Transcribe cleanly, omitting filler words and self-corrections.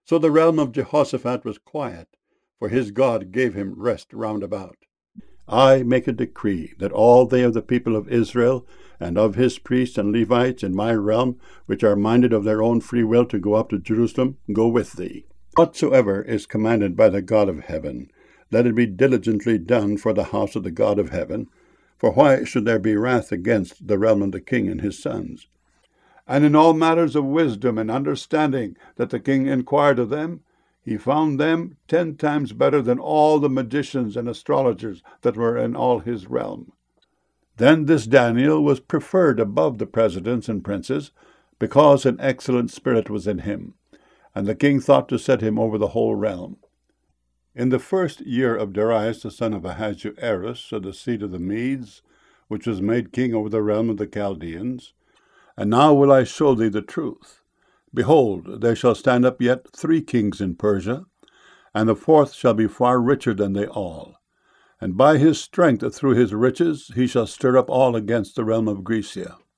So the realm of Jehoshaphat was quiet, for his God gave him rest round about. I make a decree that all they of the people of Israel and of his priests and Levites in my realm, which are minded of their own free will to go up to Jerusalem, go with thee. Whatsoever is commanded by the God of heaven, let it be diligently done for the house of the God of heaven. For why should there be wrath against the realm of the king and his sons? And in all matters of wisdom and understanding that the king inquired of them, he found them 10 times better than all the magicians and astrologers that were in all his realm. Then this Daniel was preferred above the presidents and princes, because an excellent spirit was in him, and the king thought to set him over the whole realm. In the first year of Darius the son of Ahasuerus, of the seed of the Medes, which was made king over the realm of the Chaldeans, and now will I show thee the truth. Behold, there shall stand up yet 3 kings in Persia, and the 4th shall be far richer than they all. And by his strength through his riches he shall stir up all against the realm of Grecia.